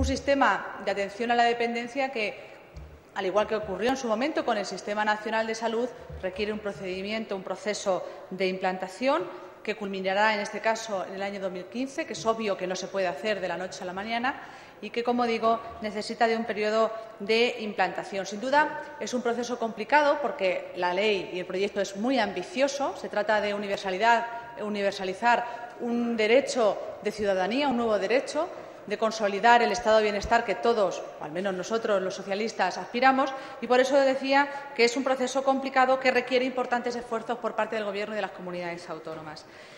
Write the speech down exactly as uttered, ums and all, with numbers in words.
un sistema de atención a la dependencia que, al igual que ocurrió en su momento con el Sistema Nacional de Salud, requiere un procedimiento, un proceso de implantación que culminará, en este caso, en el año dos mil quince, que es obvio que no se puede hacer de la noche a la mañana y que, como digo, necesita de un periodo de implantación. Sin duda, es un proceso complicado porque la ley y el proyecto es muy ambicioso. Se trata de universalidad, universalizar un derecho de ciudadanía, un nuevo derecho, de consolidar el estado de bienestar que todos, o al menos nosotros los socialistas, aspiramos, y por eso decía que es un proceso complicado que requiere importantes esfuerzos por parte del Gobierno y de las comunidades autónomas.